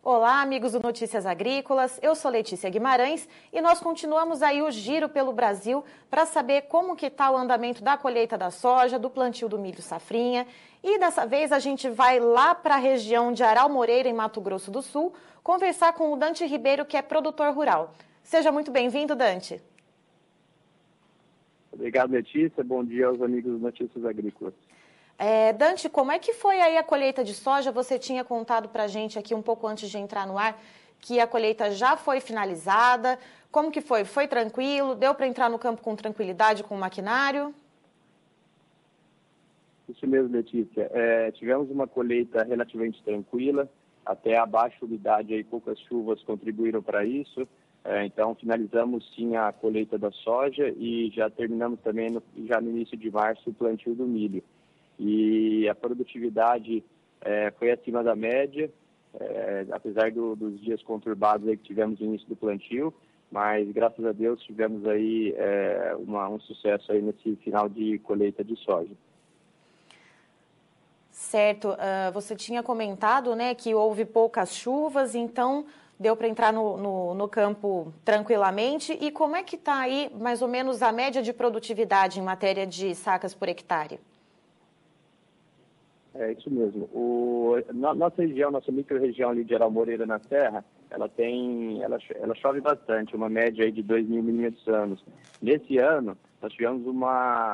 Olá, amigos do Notícias Agrícolas, eu sou Letícia Guimarães e nós continuamos aí o giro pelo Brasil para saber como que está o andamento da colheita da soja, do plantio do milho safrinha e dessa vez a gente vai lá para a região de Aral Moreira, em Mato Grosso do Sul, conversar com o Dante Ribeiro, que é produtor rural. Seja muito bem-vindo, Dante. Obrigado, Letícia. Bom dia aos amigos do Notícias Agrícolas. Dante, como é que foi aí a colheita de soja? Você tinha contado para a gente aqui um pouco antes de entrar no ar que a colheita já foi finalizada. Como que foi? Foi tranquilo? Deu para entrar no campo com tranquilidade com o maquinário? Isso mesmo, Letícia. Tivemos uma colheita relativamente tranquila, até a baixa umidade e poucas chuvas contribuíram para isso. Então, finalizamos sim a colheita da soja e já terminamos também, já no início de março, o plantio do milho. E a produtividade foi acima da média, apesar dos dias conturbados aí que tivemos no início do plantio, mas graças a Deus tivemos aí um sucesso aí nesse final de colheita de soja. Certo, você tinha comentado, né, que houve poucas chuvas, então deu para entrar no campo tranquilamente. E como é que está aí mais ou menos a média de produtividade em matéria de sacas por hectare? É isso mesmo. Nossa região, nossa micro-região ali de Aral Moreira na Serra, ela chove bastante, uma média aí de 2.000 milímetros anos. Nesse ano, nós tivemos um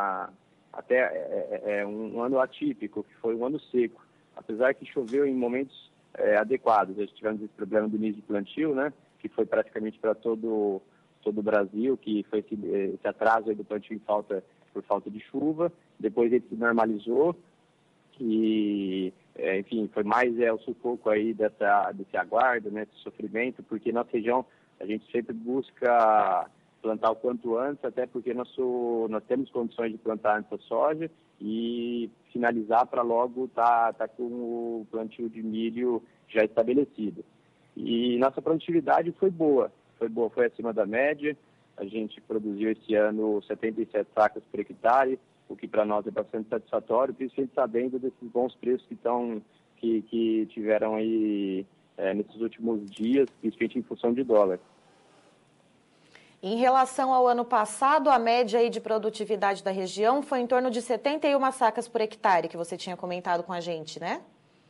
ano atípico, que foi um ano seco. Apesar que choveu em momentos adequados. Nós tivemos esse problema do início de plantio, né, que foi praticamente para todo o Brasil, que foi esse atraso aí do plantio por falta de chuva. Depois ele se normalizou. E, enfim, foi mais o sufoco aí desse aguardo, né, desse sofrimento, porque nossa região a gente sempre busca plantar o quanto antes, até porque nós temos condições de plantar antes a soja e finalizar para logo tá com o plantio de milho já estabelecido. E nossa produtividade foi boa, foi acima da média. A gente produziu esse ano 77 sacas por hectare, o que para nós é bastante satisfatório, principalmente sabendo desses bons preços que tiveram aí nesses últimos dias, principalmente em função de dólar. Em relação ao ano passado, a média aí de produtividade da região foi em torno de 71 sacas por hectare, que você tinha comentado com a gente, né?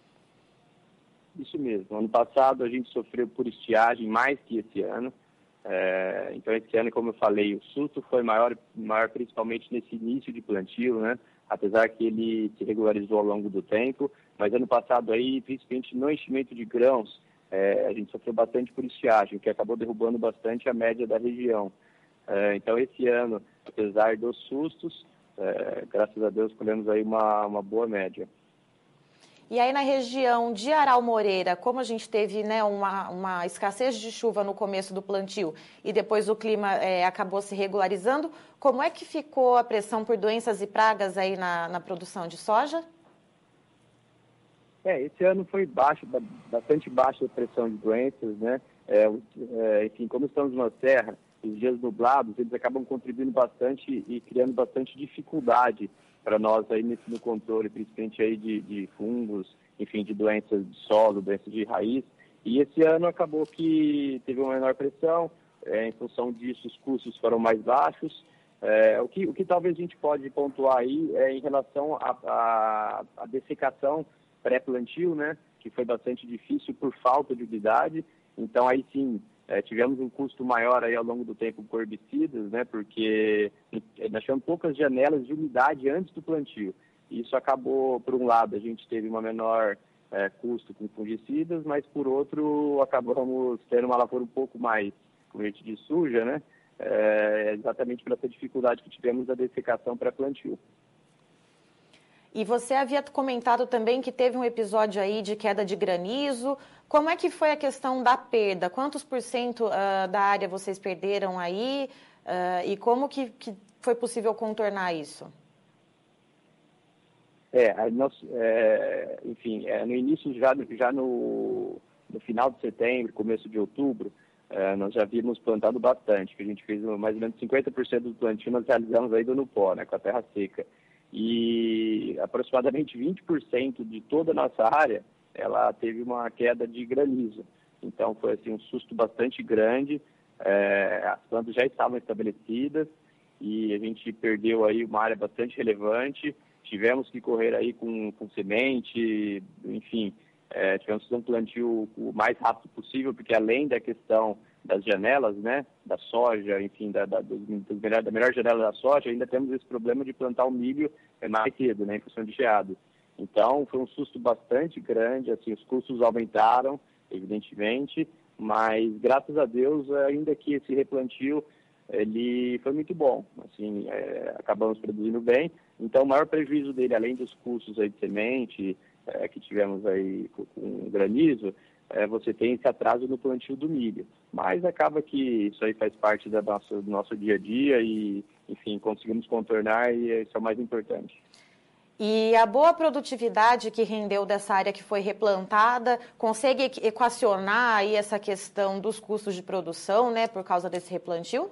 Isso mesmo. Ano passado a gente sofreu por estiagem mais que esse ano. Então, esse ano, como eu falei, o susto foi maior principalmente nesse início de plantio, né? Apesar que ele se regularizou ao longo do tempo. Mas ano passado, aí, principalmente no enchimento de grãos, a gente sofreu bastante por estiagem, que acabou derrubando bastante a média da região. Então, esse ano, apesar dos sustos, graças a Deus, colhemos aí uma boa média. E aí na região de Aral Moreira, como a gente teve, né, uma escassez de chuva no começo do plantio e depois o clima acabou se regularizando, como é que ficou a pressão por doenças e pragas aí na produção de soja? Esse ano foi bastante baixa a pressão de doenças, né? Enfim, como estamos numa serra, os dias nublados, eles acabam contribuindo bastante e criando bastante dificuldade para nós aí no controle, principalmente aí de fungos, enfim, de doenças de solo, doenças de raiz. E esse ano acabou que teve uma menor pressão, em função disso os custos foram mais baixos. O que talvez a gente pode pontuar aí é em relação à dessecação pré-plantio, né, que foi bastante difícil por falta de umidade. Então aí sim, tivemos um custo maior aí ao longo do tempo com herbicidas, né, porque nós tivemos poucas janelas de umidade antes do plantio. Isso acabou, por um lado, a gente teve uma menor custo com fungicidas, mas por outro, acabamos tendo uma lavoura um pouco mais, como a gente diz, suja, né, exatamente por essa dificuldade que tivemos da dessecação pré-plantio. E você havia comentado também que teve um episódio aí de queda de granizo. Como é que foi a questão da perda? Quantos por cento da área vocês perderam aí? E como que foi possível contornar isso? Enfim, no início, já no final de setembro, começo de outubro, nós já vimos plantado bastante, que a gente fez mais ou menos 50% do plantio nós realizamos aí no pó, né, com a terra seca. E aproximadamente 20% de toda a nossa área, ela teve uma queda de granizo. Então foi assim, um susto bastante grande. As plantas já estavam estabelecidas e a gente perdeu aí uma área bastante relevante. Tivemos que correr aí com semente, enfim, tivemos que fazer um plantio o mais rápido possível, porque além da questão das janelas, né, da soja, enfim, da melhor janela da soja, ainda temos esse problema de plantar o milho mais cedo, né, em função de geado. Então, foi um susto bastante grande, assim, os custos aumentaram, evidentemente, mas, graças a Deus, ainda que esse replantio, ele foi muito bom, assim, acabamos produzindo bem. Então, o maior prejuízo dele, além dos custos aí de semente, que tivemos aí com granizo, você tem esse atraso no plantio do milho. Mas acaba que isso aí faz parte do nosso dia a dia e, enfim, conseguimos contornar e isso é o mais importante. E a boa produtividade que rendeu dessa área que foi replantada, consegue equacionar aí essa questão dos custos de produção, né, por causa desse replantio?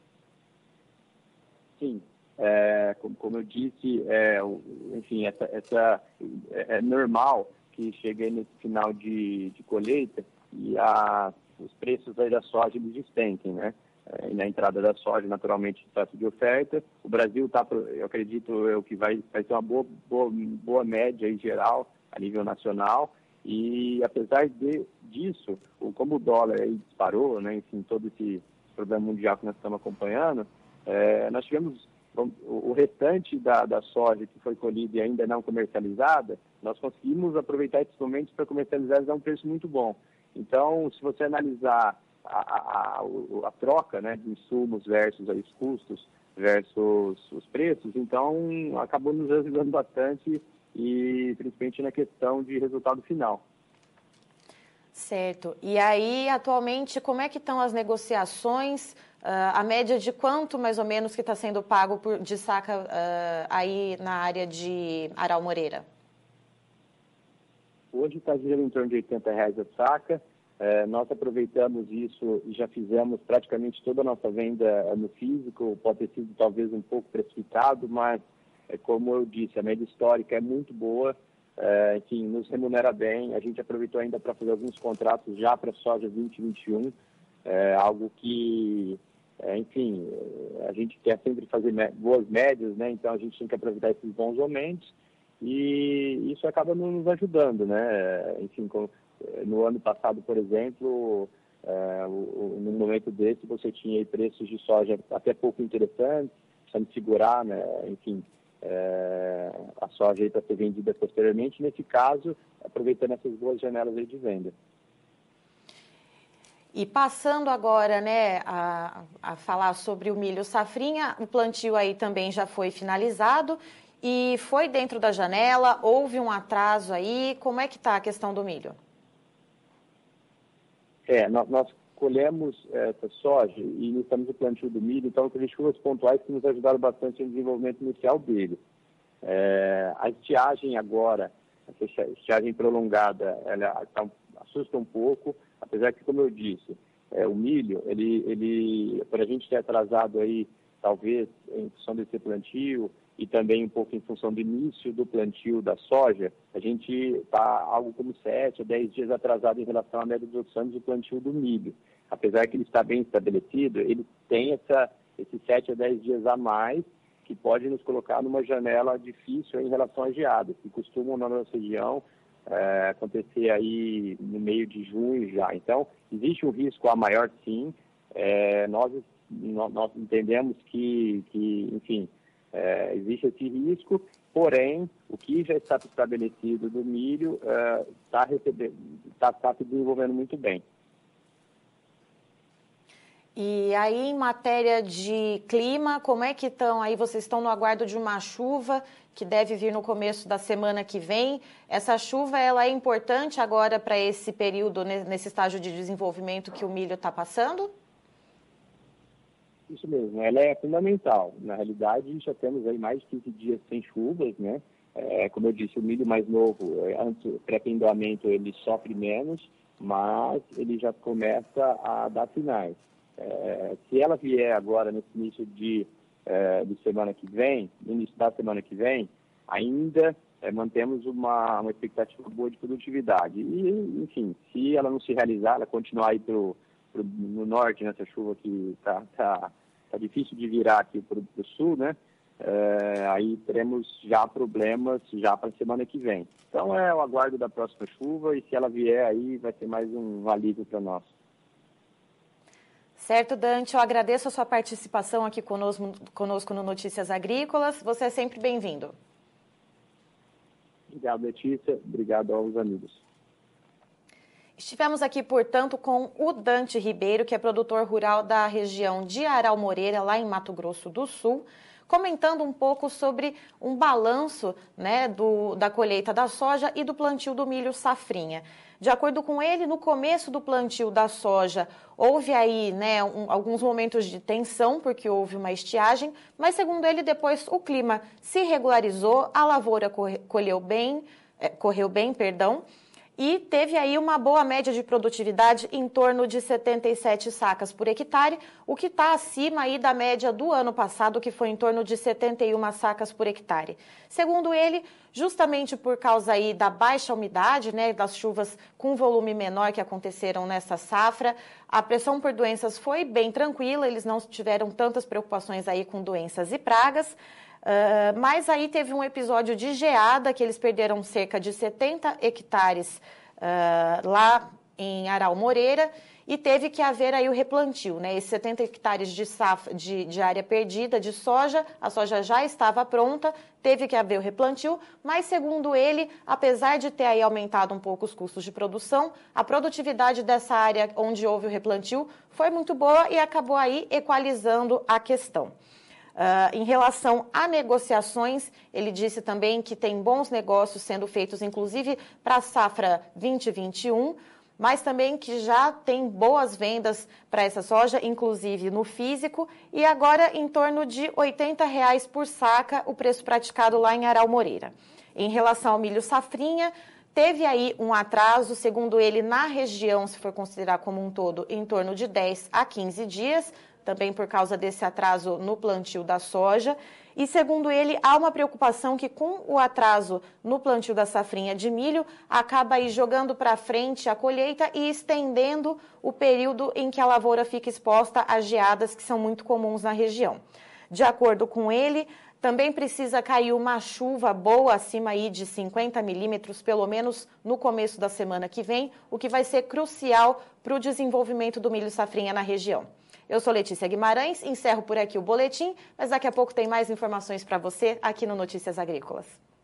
Sim. Como eu disse, enfim, é normal que chegue nesse final de colheita e os preços aí da soja eles despentem, né? E na entrada da soja, naturalmente, excesso de oferta. O Brasil está, eu acredito, que vai ter uma boa média em geral, a nível nacional. E apesar disso, como o dólar aí disparou, né? Enfim, todo esse problema mundial que nós estamos acompanhando, nós tivemos o restante da soja que foi colhida e ainda não comercializada, nós conseguimos aproveitar esses momentos para comercializar e dar um preço muito bom. Então, se você analisar a troca, né, de insumos versus os custos versus os preços, então acabou nos ajudando bastante e principalmente na questão de resultado final. Certo. E aí, atualmente, como é que estão as negociações? A média de quanto, mais ou menos, que está sendo pago de saca aí na área de Aral Moreira? Hoje está girando em torno de R$80 a saca. Nós aproveitamos isso e já fizemos praticamente toda a nossa venda no físico. Pode ter sido talvez um pouco precipitado, mas, como eu disse, a média histórica é muito boa. Enfim, nos remunera bem. A gente aproveitou ainda para fazer alguns contratos já para soja 2021, algo que, enfim, a gente quer sempre fazer boas médias, né? Então a gente tem que aproveitar esses bons momentos e isso acaba nos ajudando, né? Enfim, no ano passado, por exemplo, num momento desse, você tinha aí preços de soja até pouco interessantes, precisando segurar, né? Enfim, a soja aí para ser vendida posteriormente, nesse caso, aproveitando essas boas janelas aí de venda. E passando agora, né, a falar sobre o milho safrinha, o plantio aí também já foi finalizado e foi dentro da janela, houve um atraso aí, como é que está a questão do milho? Nós colhemos essa soja e iniciamos o plantio do milho, então teve chuvas pontuais que nos ajudaram bastante no desenvolvimento inicial dele. A estiagem agora, a estiagem prolongada, ela assusta um pouco, apesar que, como eu disse, o milho, ele para a gente ter atrasado aí, talvez, em função desse plantio e também um pouco em função do início do plantio da soja, a gente está algo como 7 a 10 dias atrasado em relação à média dos outros anos do plantio do milho. Apesar que ele está bem estabelecido, ele tem esses 7 a 10 dias a mais, que pode nos colocar numa janela difícil em relação à geada, que costumam na nossa região acontecer aí no meio de junho já. Então, existe um risco a maior, sim. Nós entendemos que enfim, existe esse risco, porém, o que já está estabelecido do milho está se desenvolvendo muito bem. E aí, em matéria de clima, como é que estão aí? Vocês estão no aguardo de uma chuva que deve vir no começo da semana que vem. Essa chuva, ela é importante agora para esse período, nesse estágio de desenvolvimento que o milho está passando? Isso mesmo, ela é fundamental. Na realidade, já temos aí mais de 15 dias sem chuvas, né? Como eu disse, o milho mais novo, antes pré-pendoamento, ele sofre menos, mas ele já começa a dar sinais. Se ela vier agora nesse início de semana que vem, no início da semana que vem, ainda mantemos uma expectativa boa de produtividade. E, enfim, se ela não se realizar, ela continuar aí no norte, nessa chuva que tá difícil de virar aqui para o sul, né? Aí teremos já problemas já para a semana que vem. Então o aguardo da próxima chuva, e se ela vier aí vai ser mais um alívio para nós. Certo, Dante, eu agradeço a sua participação aqui conosco no Notícias Agrícolas. Você é sempre bem-vindo. Obrigado, Letícia. Obrigado aos amigos. Estivemos aqui, portanto, com o Dante Ribeiro, que é produtor rural da região de Aral Moreira, lá em Mato Grosso do Sul, comentando um pouco sobre um balanço, né, da colheita da soja e do plantio do milho safrinha. De acordo com ele, no começo do plantio da soja, houve aí, né, alguns momentos de tensão, porque houve uma estiagem, mas segundo ele, depois o clima se regularizou, a lavoura correu bem, e teve aí uma boa média de produtividade em torno de 77 sacas por hectare, o que está acima aí da média do ano passado, que foi em torno de 71 sacas por hectare. Segundo ele, justamente por causa aí da baixa umidade, né, das chuvas com volume menor que aconteceram nessa safra, a pressão por doenças foi bem tranquila, eles não tiveram tantas preocupações aí com doenças e pragas. Mas aí teve um episódio de geada, que eles perderam cerca de 70 hectares lá em Aral Moreira, e teve que haver aí o replantio, né? Esses 70 hectares de área perdida de soja, a soja já estava pronta, teve que haver o replantio, mas segundo ele, apesar de ter aí aumentado um pouco os custos de produção, a produtividade dessa área onde houve o replantio foi muito boa e acabou aí equalizando a questão. Em relação a negociações, ele disse também que tem bons negócios sendo feitos, inclusive para a safra 2021, mas também que já tem boas vendas para essa soja, inclusive no físico, e agora em torno de R$ 80 por saca o preço praticado lá em Aral Moreira. Em relação ao milho safrinha, teve aí um atraso, segundo ele, na região, se for considerar como um todo, em torno de 10 a 15 dias, também por causa desse atraso no plantio da soja. E, segundo ele, há uma preocupação que com o atraso no plantio da safrinha de milho, acaba aí jogando para frente a colheita e estendendo o período em que a lavoura fica exposta às geadas que são muito comuns na região. De acordo com ele, também precisa cair uma chuva boa, acima aí de 50 milímetros, pelo menos no começo da semana que vem, o que vai ser crucial para o desenvolvimento do milho safrinha na região. Eu sou Letícia Guimarães, encerro por aqui o boletim, mas daqui a pouco tem mais informações para você aqui no Notícias Agrícolas.